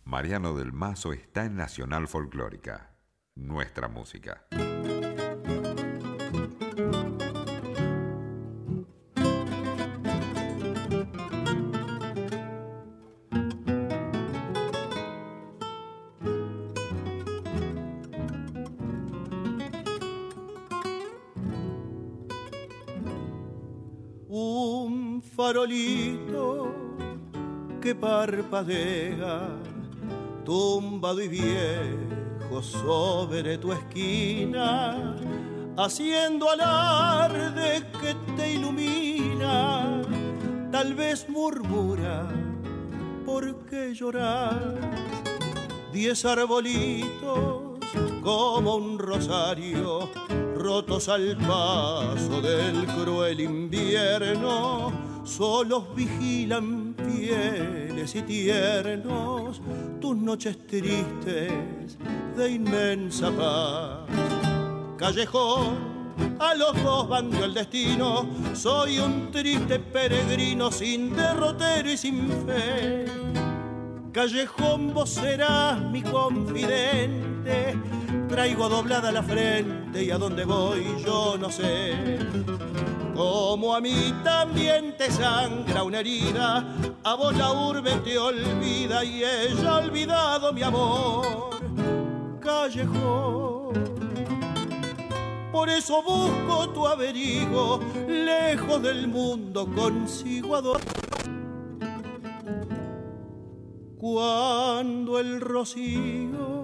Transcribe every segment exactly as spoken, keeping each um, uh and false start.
Mariano del Mazo está en Nacional Folclórica, nuestra música. Un farolito que parpadea, tumbado y viejo sobre tu esquina, haciendo alarde que te ilumina. Tal vez murmura, ¿por qué llorar? Diez arbolitos como un rosario, rotos al paso del cruel invierno, solos vigilan fieles y tiernos tus noches tristes de inmensa paz. Callejón, a los dos bandió el destino, soy un triste peregrino sin derrotero y sin fe. Callejón, vos serás mi confidente, traigo doblada la frente y a dónde voy yo no sé. Como a mí también te sangra una herida, a vos la urbe te olvida y ella ha olvidado mi amor. Callejón, por eso busco tu abrigo, lejos del mundo consigo a dormir. Cuando el rocío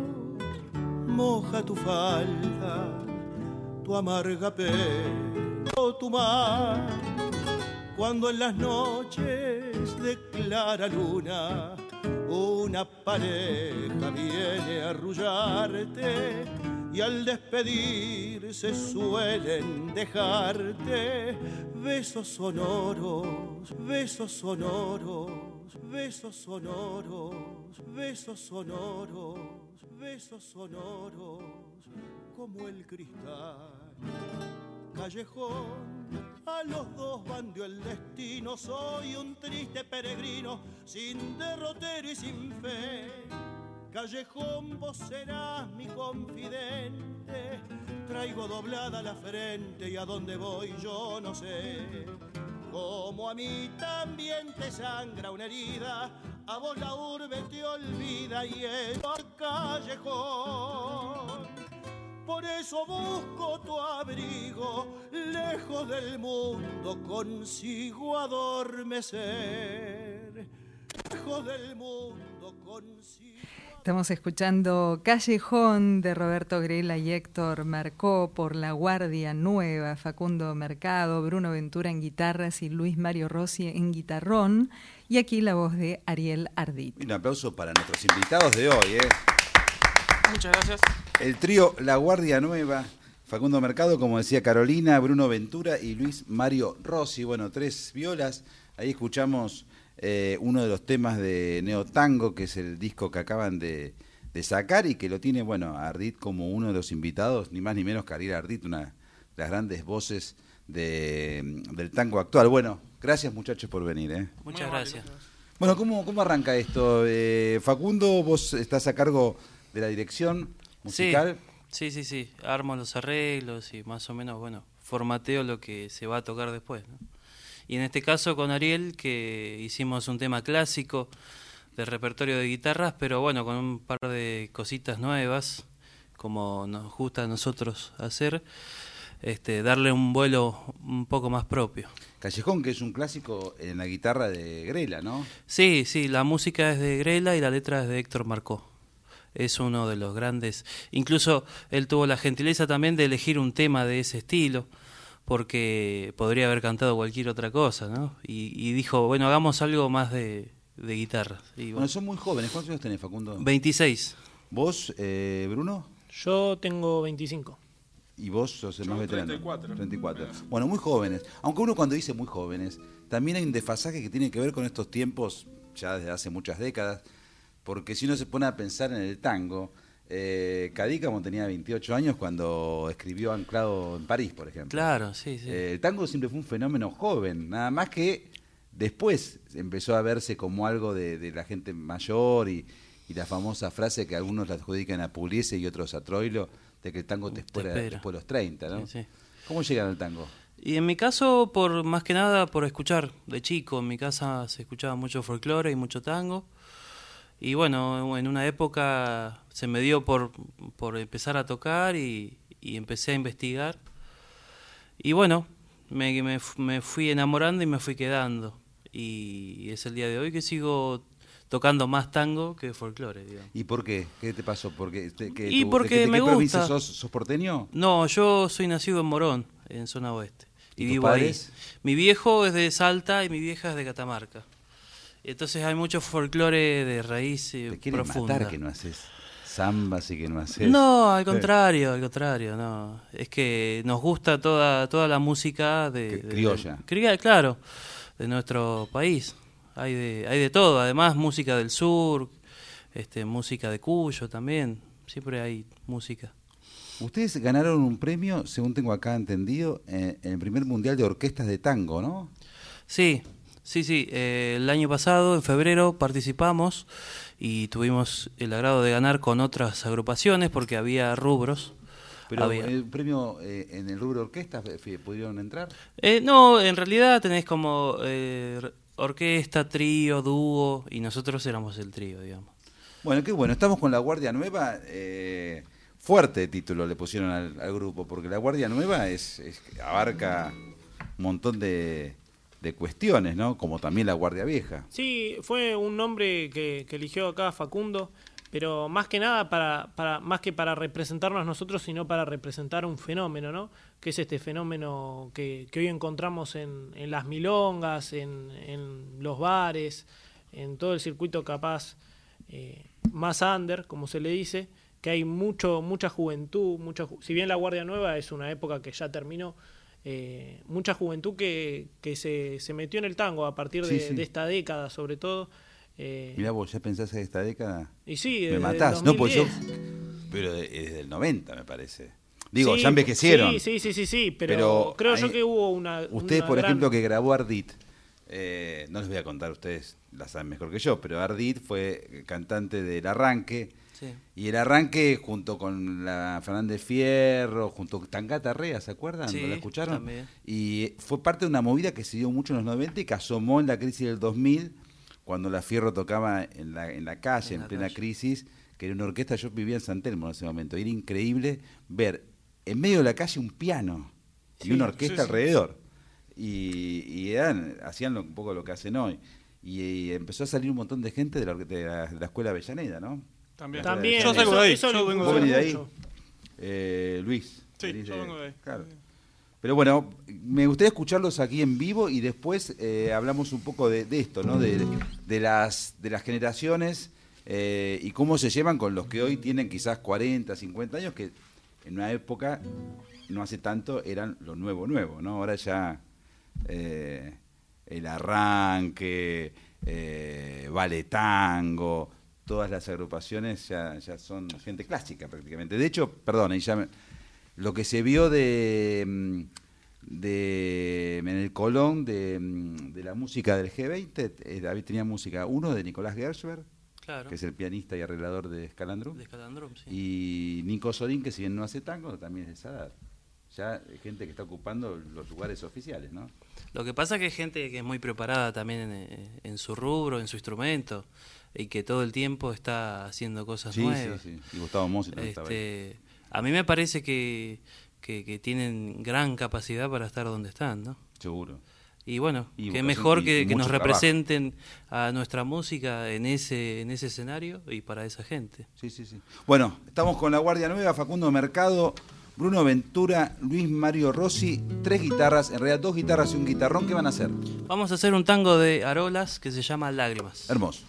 moja tu falda, tu amarga pena o tu mar, cuando en las noches de clara luna una pareja viene a arrullarte y al despedirse suelen dejarte besos sonoros, besos sonoros, besos sonoros, besos sonoros, besos sonoros como el cristal. Callejón, a los dos bandió el destino, soy un triste peregrino sin derrotero y sin fe. Callejón, vos serás mi confidente, traigo doblada la frente y a dónde voy yo no sé. Como a mí también te sangra una herida, a vos la urbe te olvida y el callejón. Por eso busco tu abrigo, lejos del mundo consigo adormecer. Lejos del mundo consigo. Estamos escuchando Callejón de Roberto Grela y Héctor Marcó por La Guardia Nueva, Facundo Mercado, Bruno Ventura en guitarras y Luis Mario Rossi en guitarrón. Y aquí la voz de Ariel Ardit. Un aplauso para nuestros invitados de hoy, ¿eh? Muchas gracias. El trío La Guardia Nueva, Facundo Mercado, como decía Carolina, Bruno Ventura y Luis Mario Rossi. Bueno, tres violas. Ahí escuchamos eh, uno de los temas de Neotango, que es el disco que acaban de, de sacar y que lo tiene, bueno, Ardit como uno de los invitados, ni más ni menos que Ariel Ardit, una de las grandes voces de, del tango actual. Bueno, gracias muchachos por venir, ¿eh? Muchas gracias. Bueno, ¿cómo, cómo arranca esto? Eh, Facundo, vos estás a cargo de la dirección musical. Sí, sí, sí, sí. Armo los arreglos y más o menos, bueno, formateo lo que se va a tocar después, ¿no? Y en este caso con Ariel, que hicimos un tema clásico de repertorio de guitarras, pero bueno, con un par de cositas nuevas, como nos gusta a nosotros hacer, este, darle un vuelo un poco más propio. Callejón, que es un clásico en la guitarra de Grela, ¿no? Sí, sí, la música es de Grela y la letra es de Héctor Marcó. Es uno de los grandes, incluso él tuvo la gentileza también de elegir un tema de ese estilo, porque podría haber cantado cualquier otra cosa, ¿no? Y, y dijo, bueno, hagamos algo más de, de guitarra. Y bueno, bueno, son muy jóvenes. ¿Cuántos años tenés, Facundo? veintiséis. ¿Vos, eh, Bruno? Yo tengo veinticinco. ¿Y vos sos el Yo más veterano? treinta y cuatro. treinta y cuatro. Bueno, muy jóvenes. Aunque uno cuando dice muy jóvenes, también hay un desfasaje que tiene que ver con estos tiempos, ya desde hace muchas décadas, porque si uno se pone a pensar en el tango, eh, Cadícamo tenía veintiocho años cuando escribió Anclado en París, por ejemplo. Claro, sí, sí. Eh, el tango siempre fue un fenómeno joven, nada más que después empezó a verse como algo de, de la gente mayor y, y la famosa frase que algunos la adjudican a Pugliese y otros a Troilo, de que el tango te espera, espera. después de los treinta, ¿no? Sí, sí. ¿Cómo llegan al tango? Y en mi caso, por más que nada, por escuchar de chico. En mi casa se escuchaba mucho folclore y mucho tango. Y bueno, en una época se me dio por, por empezar a tocar y, y empecé a investigar. Y bueno, me, me, me fui enamorando y me fui quedando. Y es el día de hoy que sigo tocando más tango que folclore, digamos. ¿Y por qué? ¿Qué te pasó? Porque, te, que Y tu- porque ¿de, qué- de me qué provincia gusta. sos? ¿Sos porteño? No, yo soy nacido en Morón, en zona oeste. ¿Y Y tus vivo padres? ahí. Mi viejo es de Salta y mi vieja es de Catamarca. Entonces hay mucho folclore de raíz eh, Te quieren profunda. matar que no haces zambas y que no haces... No, al Sí. contrario, al contrario, no. Es que nos gusta toda toda la música de, Que- de- criolla. de- cria- claro, de nuestro país. Hay de hay de todo, además música del sur, este música de Cuyo también. Siempre hay música. Ustedes ganaron un premio, según tengo acá entendido, eh, en el primer mundial de orquestas de tango, ¿no? Sí, sí, sí. eh, el año pasado, en febrero, participamos y tuvimos el agrado de ganar con otras agrupaciones porque había rubros. Pero Había. el premio eh, en el rubro orquestas, eh, ¿pudieron entrar? Eh, no, en realidad tenés como eh, orquesta, trío, dúo y nosotros éramos el trío, digamos. Bueno, qué bueno, estamos con La Guardia Nueva, eh, fuerte título le pusieron al, al grupo, porque La Guardia Nueva es, es abarca un montón de, de cuestiones, ¿no? Como también La Guardia Vieja. Sí, fue un nombre que, que eligió acá Facundo, pero más que nada para, para más que para representarnos nosotros, sino para representar un fenómeno, ¿no? Que es este fenómeno que, que hoy encontramos en, en las milongas, en, en los bares, en todo el circuito capaz eh, más under, como se le dice, que hay mucho mucha juventud, mucha ju- si bien La Guardia Nueva es una época que ya terminó, eh, mucha juventud que, que se, se metió en el tango a partir de, Sí, sí. de esta década, sobre todo. Eh, Mirá vos, ¿ya pensás en esta década? y sí, Me desde matás, el no, pues yo... dos mil diez. Pero de- desde el noventa, me parece. Digo, Sí, ya envejecieron. Sí, sí, sí, sí, sí, pero, Pero creo ahí- yo que hubo una. Ustedes, una por gran- ejemplo, que grabó Ardit, eh, no les voy a contar, ustedes la saben mejor que yo, pero Ardit fue cantante del Arranque, Sí. y el Arranque junto con la Fernández Fierro, junto con Tangata Rea, ¿se acuerdan? Sí, ¿No la escucharon? también. Y fue parte de una movida que se dio mucho en los noventa y que asomó en la crisis del dos mil, cuando la Fierro tocaba en la, en la calle, En en, la plena calle. crisis, que era una orquesta. Yo vivía en San Telmo en ese momento, y era increíble ver en medio de la calle un piano y Sí, una orquesta sí, sí. alrededor. Y, y eran, hacían lo- un poco lo que hacen hoy. Y, y empezó a salir un montón de gente de la, orque- de la, de la Escuela Avellaneda, ¿no? También. También, Yo eso, salgo de ahí, eso yo lo vengo ¿Vos de venís ahí. de ahí? mucho. Eh, Luis. Sí, venís yo vengo de ahí. Claro. Pero bueno, me gustaría escucharlos aquí en vivo y después eh, hablamos un poco de, de esto, ¿no? De, de las de las generaciones eh, y cómo se llevan con los que hoy tienen quizás cuarenta, cincuenta años, que en una época, no hace tanto, eran lo nuevo nuevo, ¿no? Ahora ya eh, el Arranque, eh, Vale Tango, todas las agrupaciones ya, ya son gente clásica prácticamente. De hecho, perdón, ahí ya me- lo que se vio de, mm, de en el Colón de, mm, de la música del G veinte, eh, David tenía música, uno de Nicolás Gershberg, Claro. que es el pianista y arreglador de Scalandrum, De Escalandrum, sí. y Nico Sorín, que si bien no hace tango, también es de esa edad. Ya hay gente que está ocupando los lugares oficiales, ¿no? Lo que pasa es que hay gente que es muy preparada también en, eh, en su rubro, en su instrumento, y que todo el tiempo está haciendo cosas Sí, sí, nuevas. sí. Y Gustavo Mossi también estaba ahí. Este, a mí me parece que, que, que tienen gran capacidad para estar donde están, ¿no? Seguro. Y bueno, Y qué vocación mejor y- que, y que nos mucho trabajo. representen a nuestra música en ese en ese escenario y para esa gente. Sí, sí, sí. Bueno, estamos con La Guardia Nueva, Facundo Mercado, Bruno Ventura, Luis Mario Rossi, tres guitarras, en realidad dos guitarras y un guitarrón. ¿Qué van a hacer? Vamos a hacer un tango de Arolas que se llama Lágrimas. Hermoso.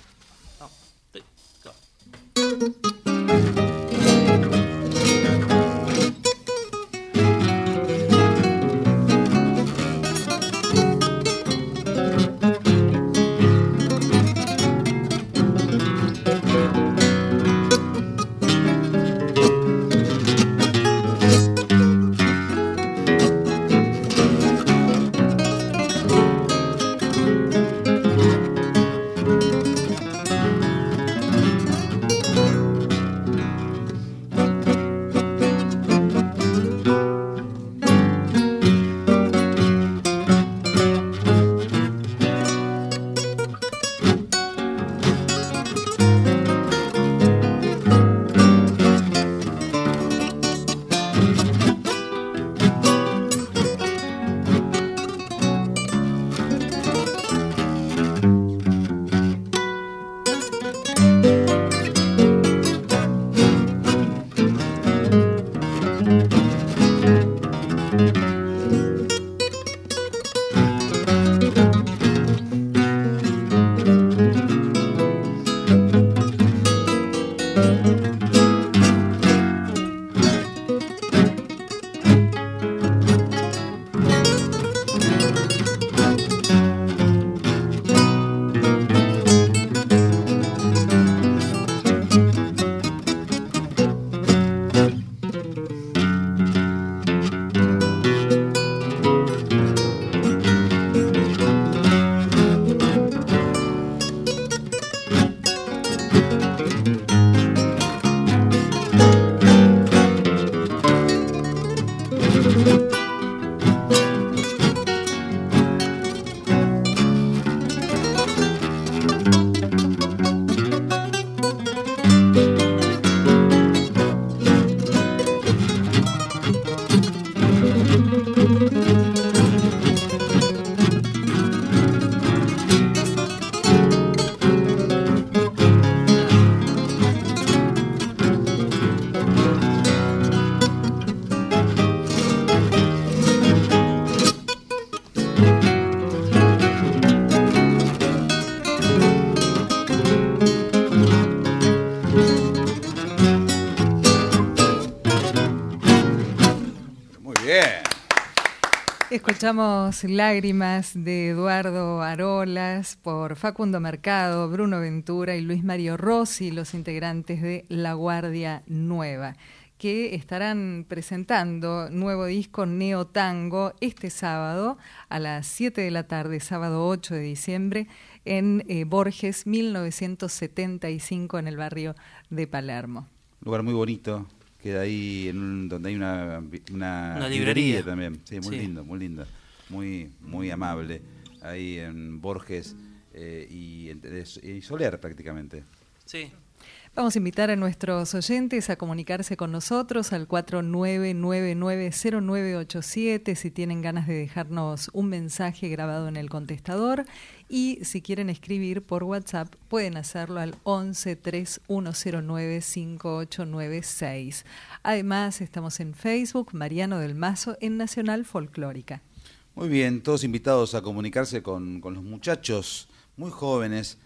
Escuchamos Lágrimas de Eduardo Arolas por Facundo Mercado, Bruno Ventura y Luis Mario Rossi, los integrantes de La Guardia Nueva, que estarán presentando nuevo disco Neo Tango este sábado a las siete de la tarde, sábado ocho de diciembre, en eh, Borges mil novecientos setenta y cinco, en el barrio de Palermo. Lugar muy bonito, queda ahí en un, donde hay una, una, una librería. librería también. Sí, muy sí. lindo, muy lindo, muy, muy amable. Ahí en Borges eh, y, y Soler prácticamente. Sí. Vamos a invitar a nuestros oyentes a comunicarse con nosotros al cuatro nueve nueve nueve cero nueve ocho siete si tienen ganas de dejarnos un mensaje grabado en el contestador, y si quieren escribir por WhatsApp pueden hacerlo al once tres uno cero nueve cinco ocho nueve seis. Además estamos en Facebook, Mariano del Mazo en Nacional Folclórica. Muy bien, todos invitados a comunicarse con, con los muchachos muy jóvenes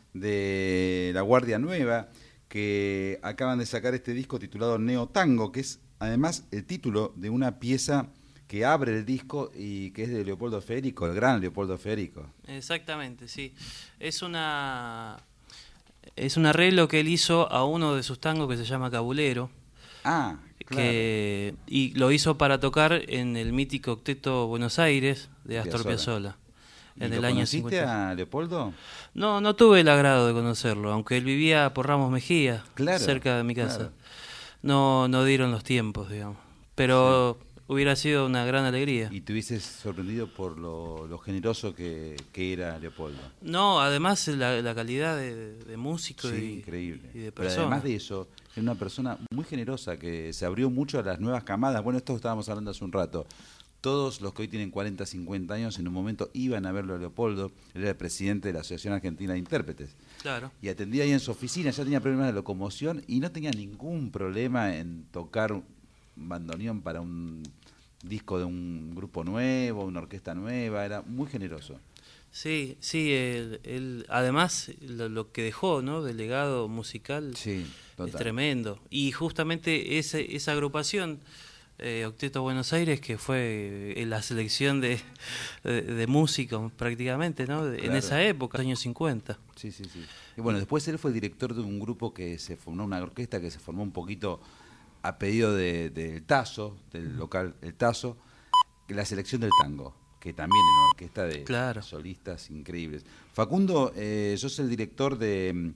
de La Guardia Nueva, que acaban de sacar este disco titulado Neo Tango, que es además el título de una pieza que abre el disco y que es de Leopoldo Federico, el gran Leopoldo Federico. Exactamente, sí. Es una es un arreglo que él hizo a uno de sus tangos que se llama Cabulero. Ah, claro. Que, y lo hizo para tocar en el mítico Octeto Buenos Aires de Astor Piazzolla. En el año cincuenta. ¿Conociste a Leopoldo? No, no tuve el agrado de conocerlo, aunque él vivía por Ramos Mejía, claro, cerca de mi casa. Claro. No, no dieron los tiempos, digamos. Pero sí. Hubiera sido una gran alegría. ¿Y te hubieses sorprendido por lo, lo generoso que, que era Leopoldo? No, además la, la calidad de, de músico sí, y, increíble. y de Pero persona. además de eso, era una persona muy generosa que se abrió mucho a las nuevas camadas. Bueno, esto estábamos hablando hace un rato. Todos los que hoy tienen cuarenta, cincuenta años en un momento iban a verlo a Leopoldo. Él era el presidente de la Asociación Argentina de Intérpretes. Claro. Y atendía ahí en su oficina, ya tenía problemas de locomoción y no tenía ningún problema en tocar un bandoneón para un disco de un grupo nuevo, una orquesta nueva. Era muy generoso. Sí, sí, él, él, además lo, lo que dejó, ¿no?, del legado musical, sí, es tremendo. Y justamente ese, esa agrupación... Eh, Octeto Buenos Aires, que fue eh, la selección de, de, de músicos prácticamente, ¿no? De, claro. En esa época, años cincuenta. Sí, sí, sí. Y bueno, después él fue el director de un grupo que se formó, una orquesta que se formó un poquito a pedido del de, de Tazo, del local El Tazo, la selección del tango, que también era una orquesta de claro. solistas increíbles. Facundo, eh, sos el director de...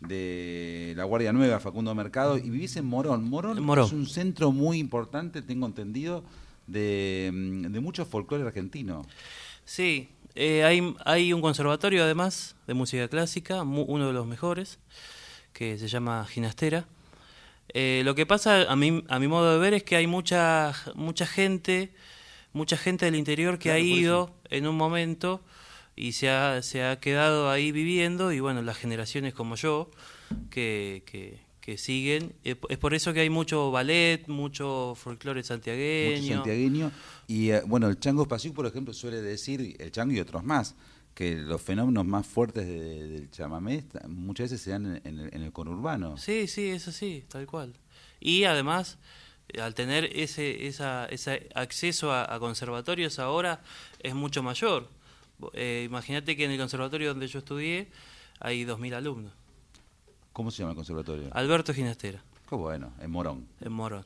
de La Guardia Nueva, Facundo Mercado, y vivís en Morón. Morón, Morón. Es un centro muy importante, tengo entendido, de, de mucho folclore argentino. Sí, eh, hay, hay un conservatorio además de música clásica, mu, uno de los mejores, que se llama Ginastera. Eh, lo que pasa, a mi, a mi modo de ver, es que hay mucha, mucha gente, mucha gente del interior que claro, ha ido en un momento... y se ha, se ha quedado ahí viviendo, y bueno, las generaciones como yo que, que, que siguen, es por eso que hay mucho ballet, mucho folclore santiagueño. Mucho santiagueño, y uh, bueno, el Chango Spasiuk, por ejemplo, suele decir, el Chango y otros más, que los fenómenos más fuertes de, de, del chamamé muchas veces se dan en, en, el, en el conurbano. Sí, sí, es así, tal cual. Y además, al tener ese, esa, ese acceso a, a conservatorios ahora, es mucho mayor. Eh, Imagínate que en el conservatorio donde yo estudié hay dos mil alumnos. ¿Cómo se llama el conservatorio? Alberto Ginastera. Qué bueno, en Morón. En Morón.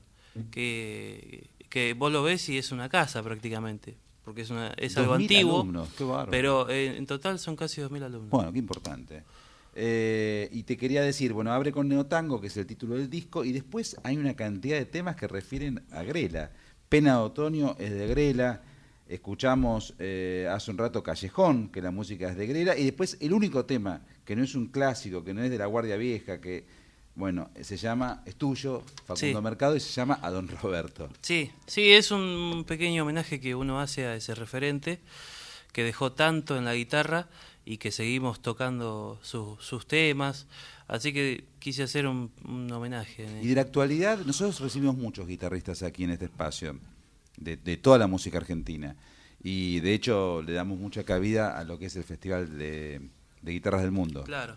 Que, que vos lo ves y es una casa prácticamente, porque es, una, es algo antiguo. Alumnos, qué bárbaro. Pero eh, en total son casi dos mil alumnos. Bueno, qué importante. Eh, y te quería decir, bueno, abre con Neotango, que es el título del disco, y después hay una cantidad de temas que refieren a Grela. Pena de Otoño es de Grela. Escuchamos eh, hace un rato Callejón, que la música es de Grela, y después el único tema que no es un clásico, que no es de la Guardia Vieja, que, bueno, se llama, es tuyo, Facundo sí. Mercado, y se llama A Don Roberto. Sí, sí, es un pequeño homenaje que uno hace a ese referente que dejó tanto en la guitarra y que seguimos tocando su, sus temas, así que quise hacer un, un homenaje. Y de la actualidad, nosotros recibimos muchos guitarristas aquí en este espacio, De, de toda la música argentina, y de hecho le damos mucha cabida a lo que es el Festival de, de Guitarras del Mundo. Claro.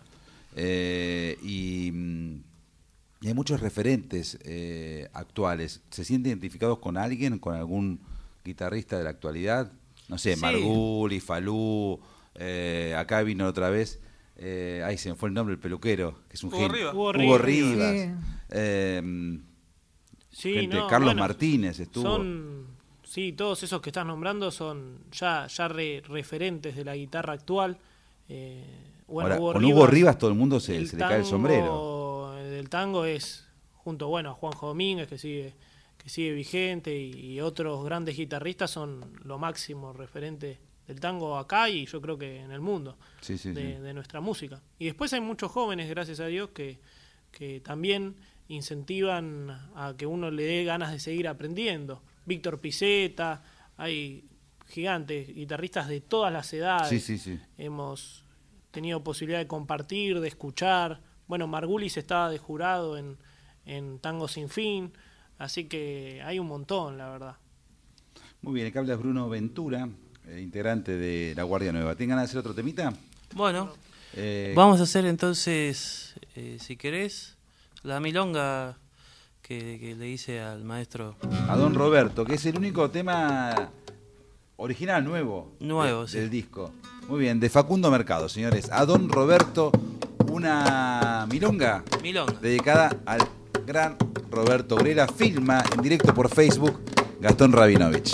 Eh, y, y hay muchos referentes eh, actuales. ¿Se sienten identificados con alguien, con algún guitarrista de la actualidad? no sé, Sí. Marguli, Falú, eh, acá vino otra vez, eh, ahí se me fue el nombre, el peluquero, que es un Hugo genio. Rivas. Hugo Hugo Rivas. Rivas. Sí. Eh, Sí, gente, no, Carlos bueno, Martínez estuvo. Son, sí, todos esos que estás nombrando son ya, ya re- referentes de la guitarra actual. Eh, bueno, Ahora, Hugo con Rivas, Hugo Rivas todo el mundo se, el se le cae el tango- sombrero. El tango es, junto bueno, a Juanjo Domínguez, que sigue, que sigue vigente, y, y otros grandes guitarristas son lo máximo referente del tango acá y yo creo que en el mundo. Sí, sí, de, sí. de nuestra música. Y después hay muchos jóvenes, gracias a Dios, que, que también incentivan a que uno le dé ganas de seguir aprendiendo. Víctor Piceta, hay gigantes, guitarristas de todas las edades. Sí, sí, sí. Hemos tenido posibilidad de compartir, de escuchar. Bueno, Margulis estaba de jurado en, en Tango Sin Fin, así que hay un montón, la verdad. Muy bien, acá habla Bruno Ventura, eh, integrante de La Guardia Nueva. ¿Tienen ganas de hacer otro temita? Bueno, Eh, vamos a hacer entonces, eh, si querés, la milonga que, que le hice al maestro. A Don Roberto, que es el único tema original, nuevo. Nuevo, de- sí. del disco. Muy bien, de Facundo Mercado, señores. A Don Roberto, una milonga Milonga. dedicada al gran Roberto Grela. Filma en directo por Facebook Gastón Rabinovich.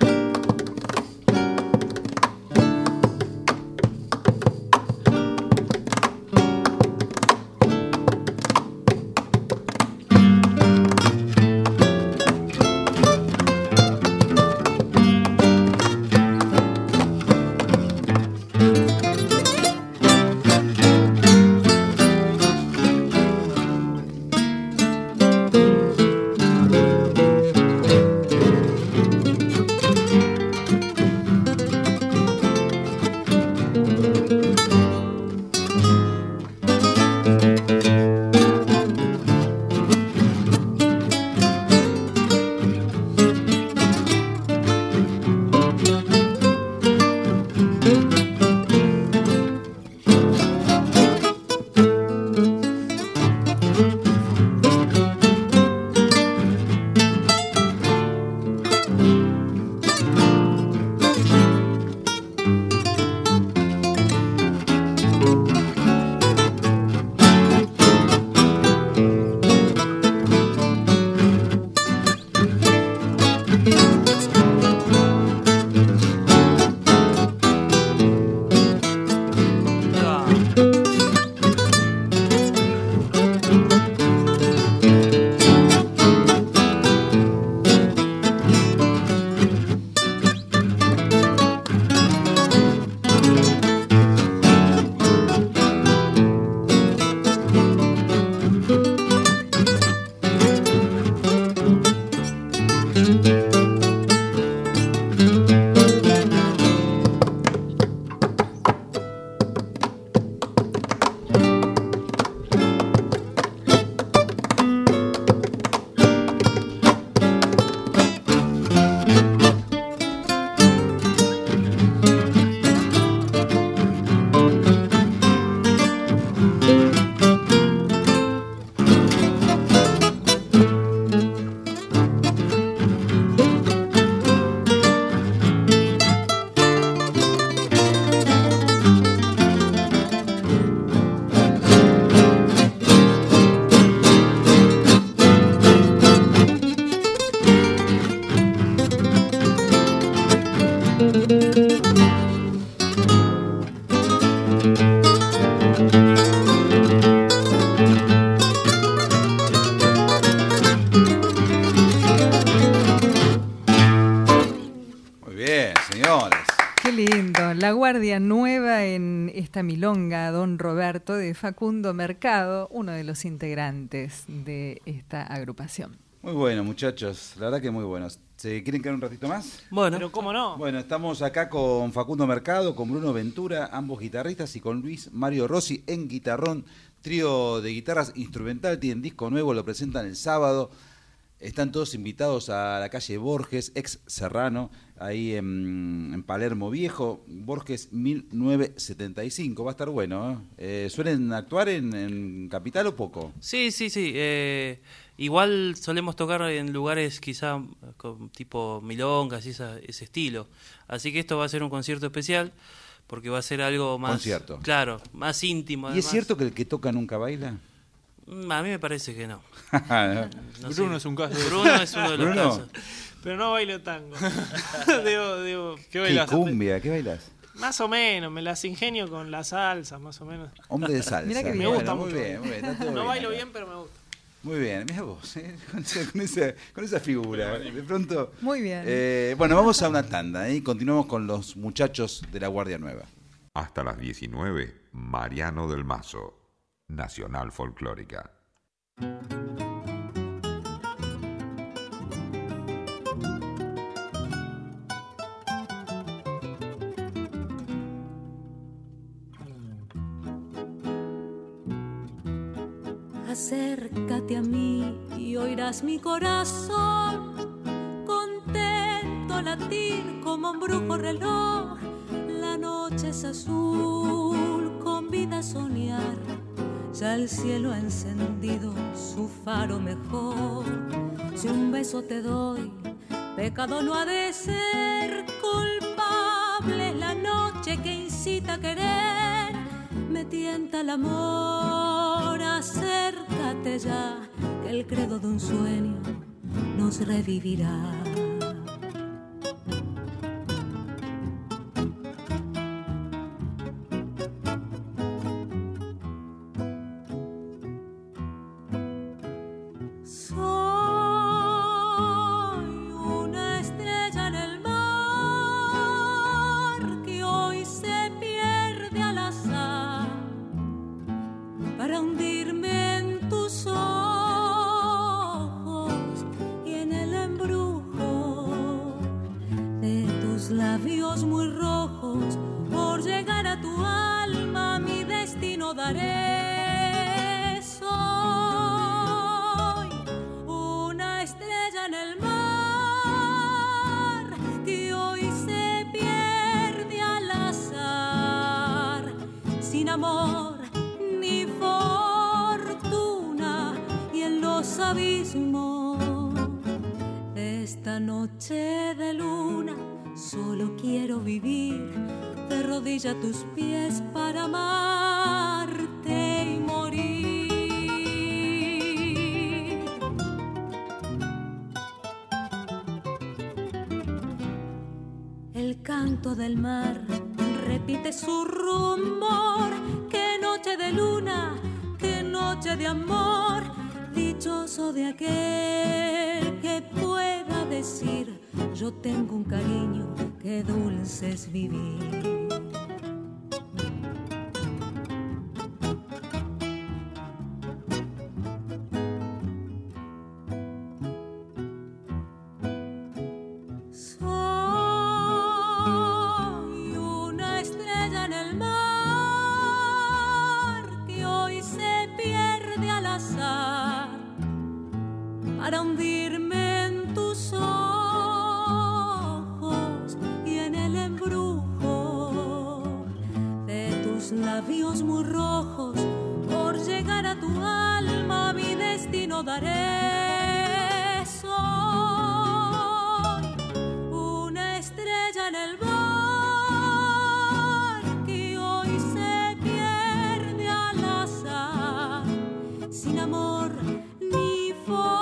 La Guardia Nueva en esta milonga, Don Roberto, de Facundo Mercado, uno de los integrantes de esta agrupación. Muy bueno, muchachos, la verdad que muy buenos. ¿Se quieren quedar un ratito más? Bueno, Pero cómo no. Bueno, estamos acá con Facundo Mercado, con Bruno Ventura, ambos guitarristas, y con Luis Mario Rossi en guitarrón, trío de guitarras instrumental, tienen disco nuevo, lo presentan el sábado. Están todos invitados a la calle Borges, ex Serrano, ahí en, en Palermo Viejo, Borges mil novecientos setenta y cinco, va a estar bueno, ¿eh? Eh, ¿Suelen actuar en, en Capital o poco? sí, sí, sí. eh, Igual solemos tocar en lugares quizá con tipo milongas y esa, ese estilo. Así que esto va a ser un concierto especial porque va a ser algo más... Concierto. Claro, más íntimo. ¿Y además. es cierto que el que toca nunca baila? A mí me parece que no. no Bruno sé. Es un caso. Bruno es uno de los Bruno. casos. Pero no bailo tango. debo, debo, ¿Qué ¿Qué bailas? cumbia? ¿Qué bailas? Más o menos, me las ingenio con la salsa, más o menos. Hombre de salsa. Mirá que bien. Me gusta Bueno, mucho. Muy bien, muy bien. Está todo No bien bailo acá. bien, pero me gusta. Muy bien, mira vos, ¿eh? con, esa, con, esa, con esa figura. De pronto. Muy bien. Eh, bueno, vamos a una tanda ¿eh? y continuamos con los muchachos de la Guardia Nueva. Hasta las diecinueve, Mariano del Mazo, Nacional Folclórica. Acércate a mí y oirás mi corazón contento latir como un brujo reloj. La noche es azul, convida a soñar. Ya el cielo ha encendido su faro mejor. Si un beso te doy, pecado no ha de ser. Culpable es la noche que incita a querer. Me tienta el amor, acércate ya, que el credo de un sueño nos revivirá. Labios muy rojos, por llegar a tu alma mi destino daré. Soy una estrella en el mar que hoy se pierde al azar, sin amor ni fortuna y en los abismos de esta noche de luna. Solo quiero vivir de rodilla a tus pies para amarte y morir. El canto del mar repite su rumor. Qué noche de luna, qué noche de amor. Dichoso de aquel que pueda decir: yo tengo un cariño, qué dulce es vivir. Soy una estrella en el mar que hoy se pierde al azar para hundirme en tus ojos y en el embrujo de tus labios muy rojos. Por llegar a tu alma mi destino daré. Soy una estrella en el mar que hoy se pierde al azar, sin amor ni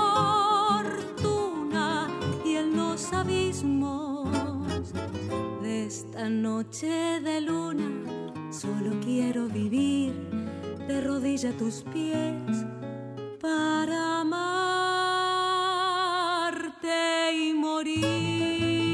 fortuna y en los abismos de esta noche de luna. Solo quiero vivir de rodilla a tus pies para amarte y morir.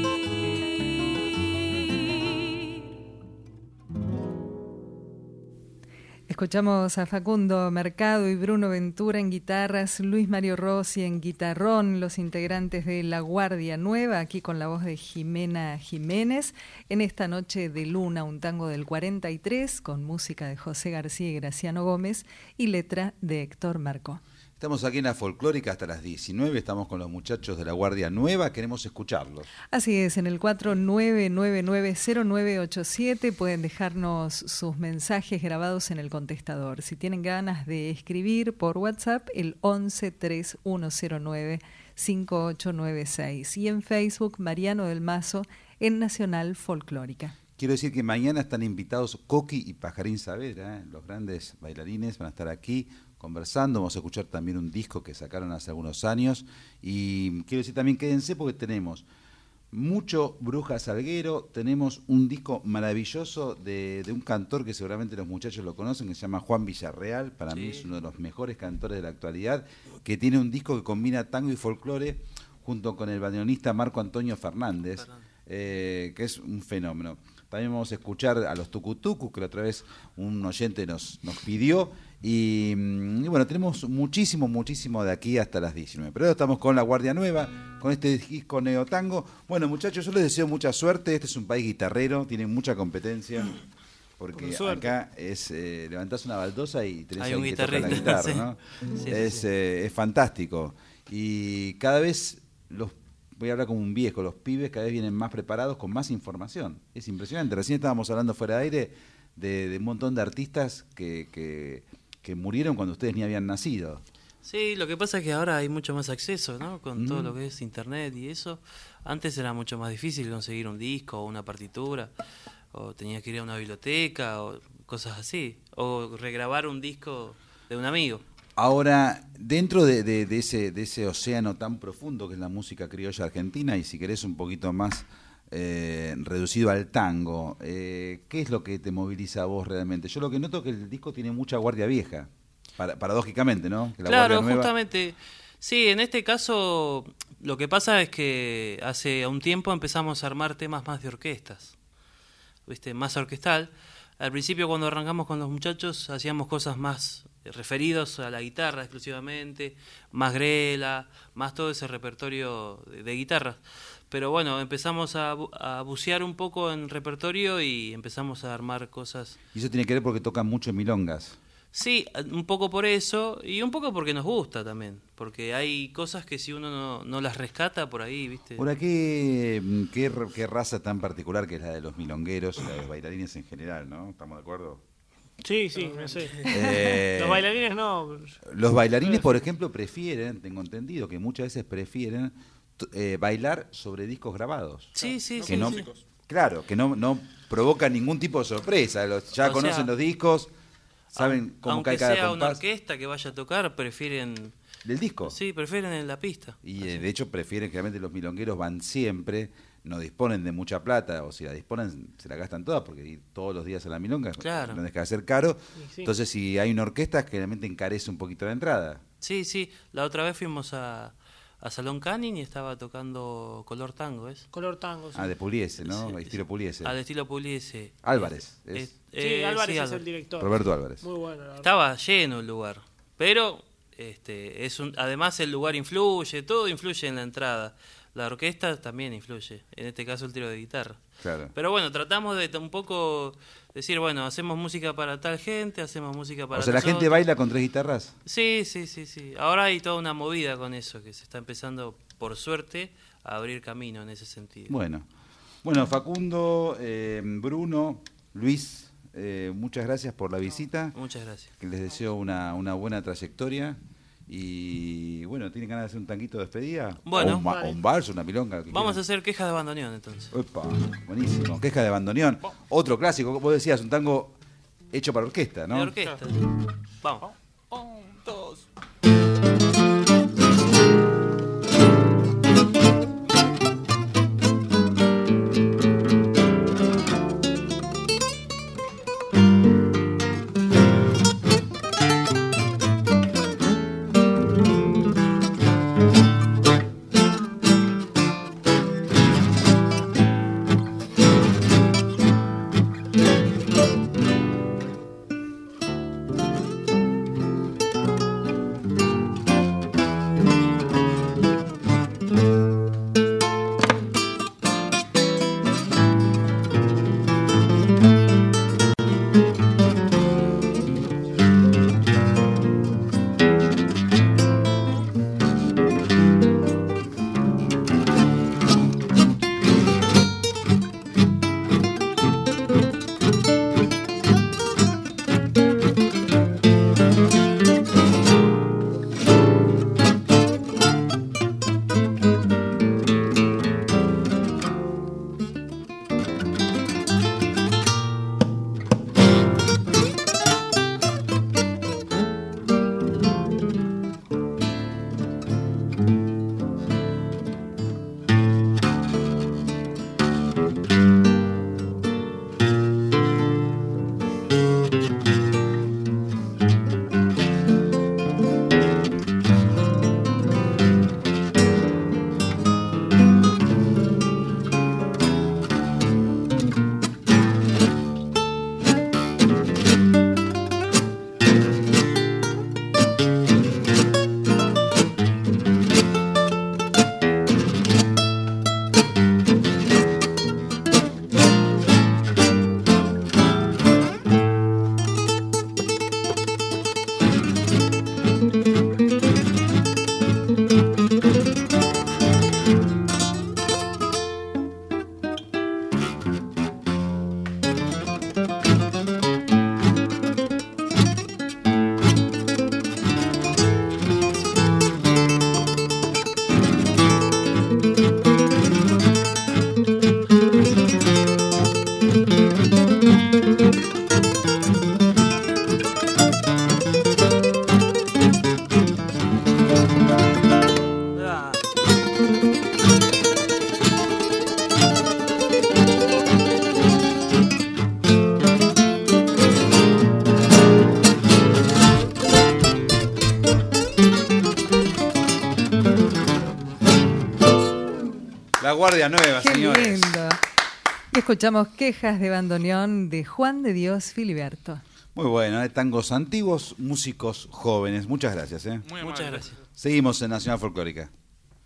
Escuchamos a Facundo Mercado y Bruno Ventura en guitarras, Luis Mario Rossi en guitarrón, los integrantes de La Guardia Nueva, aquí con la voz de Jimena Jiménez, en esta noche de luna, un tango del cuarenta y tres, con música de José García y Graciano Gómez y letra de Héctor Marcó. Estamos aquí en la Folclórica hasta las diecinueve, estamos con los muchachos de la Guardia Nueva, queremos escucharlos. Así es, en el cuatro nueve nueve nueve cero nueve ocho siete pueden dejarnos sus mensajes grabados en el contestador. Si tienen ganas de escribir por WhatsApp, el once tres uno cero nueve cinco ocho nueve seis. Y en Facebook, Mariano del Mazo, en Nacional Folclórica. Quiero decir que mañana están invitados Coqui y Pajarín Saavedra, ¿eh? Los grandes bailarines van a estar aquí conversando, vamos a escuchar también un disco que sacaron hace algunos años y quiero decir también quédense porque tenemos mucho Bruja Salguero, tenemos un disco maravilloso de, de un cantor que seguramente los muchachos lo conocen, que se llama Juan Villarreal, para sí. mí es uno de los mejores cantores de la actualidad, que tiene un disco que combina tango y folclore junto con el bandoneonista Marco Antonio Fernández, eh, que es un fenómeno. También vamos a escuchar a los Tucutucus, que la otra vez un oyente nos, nos pidió. Y, y bueno, tenemos muchísimo, muchísimo de aquí hasta las diecinueve. Pero ahora estamos con la Guardia Nueva, con este disco neotango. Bueno, muchachos, yo les deseo mucha suerte. Este es un país guitarrero, tiene mucha competencia. Porque acá es eh, levantás una baldosa y tenés Hay un que toca la guitarra, sí. ¿no? Sí, es, sí. Eh, es fantástico. Y cada vez los... voy a hablar como un viejo, los pibes cada vez vienen más preparados con más información. Es impresionante. Recién estábamos hablando fuera de aire de, de un montón de artistas que, que, que murieron cuando ustedes ni habían nacido. Sí, lo que pasa es que ahora hay mucho más acceso, ¿no? Con mm. todo lo que es internet y eso. Antes era mucho más difícil conseguir un disco o una partitura, o tenías que ir a una biblioteca o cosas así, o regrabar un disco de un amigo. Ahora, dentro de, de, de, ese, de ese océano tan profundo que es la música criolla argentina, y si querés un poquito más eh, reducido al tango, eh, ¿qué es lo que te moviliza a vos realmente? Yo lo que noto es que el disco tiene mucha guardia vieja, para, paradójicamente, ¿no? Que la claro, nueva... justamente. Sí, en este caso lo que pasa es que hace un tiempo empezamos a armar temas más de orquestas, ¿viste? Más orquestal. Al principio, cuando arrancamos con los muchachos, hacíamos cosas más referidos a la guitarra exclusivamente, más grela, más todo ese repertorio de, de guitarras. Pero bueno, empezamos a, a bucear un poco en repertorio y empezamos a armar cosas. Y eso tiene que ver porque tocan mucho en milongas. Sí, un poco por eso y un poco porque nos gusta también, porque hay cosas que si uno no, no las rescata por ahí, ¿viste? Ahora, ¿qué, qué, qué raza tan particular que es la de los milongueros, la de los bailarines en general, ¿no? ¿Estamos de acuerdo? Sí, sí, me sé. Eh, los bailarines no. Los bailarines, por ejemplo, prefieren, tengo entendido, que muchas veces prefieren eh, bailar sobre discos grabados. Sí, sí, que sí. No, sí. Claro, que no, no provoca ningún tipo de sorpresa. Los, ya o conocen sea, los discos, saben cómo cae cada compás. Aunque sea una orquesta que vaya a tocar, prefieren... ¿Del disco? Sí, prefieren en la pista. Y eh, de hecho prefieren, generalmente los milongueros van siempre... no disponen de mucha plata, o si la disponen, se la gastan todas, porque ir todos los días a la milonga claro. no deja de ser caro. Sí. Entonces, si hay una orquesta, generalmente encarece un poquito la entrada. Sí, sí. La otra vez fuimos a, a Salón Canning y estaba tocando Color Tango, ¿es? Color Tango, sí. Ah, de Pugliese, ¿no? Sí, estilo Pugliese. Al estilo Pugliese. Álvarez. Es, es, sí, eh, Álvarez sí, es Álvarez. el director. Roberto Álvarez. Muy bueno, la verdad. Estaba lleno el lugar, pero este es un, además el lugar influye, todo influye en la entrada. La orquesta también influye, en este caso el tiro de guitarra. Claro. Pero bueno, tratamos de un poco decir, bueno, hacemos música para tal gente, hacemos música para O sea, ¿la gente baila con tres guitarras? Sí, sí, sí, sí. Ahora hay toda una movida con eso, que se está empezando, por suerte, a abrir camino en ese sentido. Bueno, bueno Facundo, eh, Bruno, Luis, eh, muchas gracias por la visita. Muchas gracias. Que les deseo una, una buena trayectoria. Y bueno, ¿tienen ganas de hacer un tanguito de despedida? Bueno, o un, vale. un vals, una milonga. Vamos quieran. a hacer quejas de bandoneón entonces. Opa, buenísimo, quejas de bandoneón. Otro clásico, vos decías, un tango hecho para orquesta, ¿no? De orquesta. Vamos. Un, dos. La Guardia Nueva, Qué señores. lindo. Y escuchamos Quejas de bandoneón de Juan de Dios Filiberto. Muy bueno, ¿eh? Tangos antiguos, músicos jóvenes. Muchas gracias. ¿eh? Muchas gracias. Seguimos en Nacional Folclórica.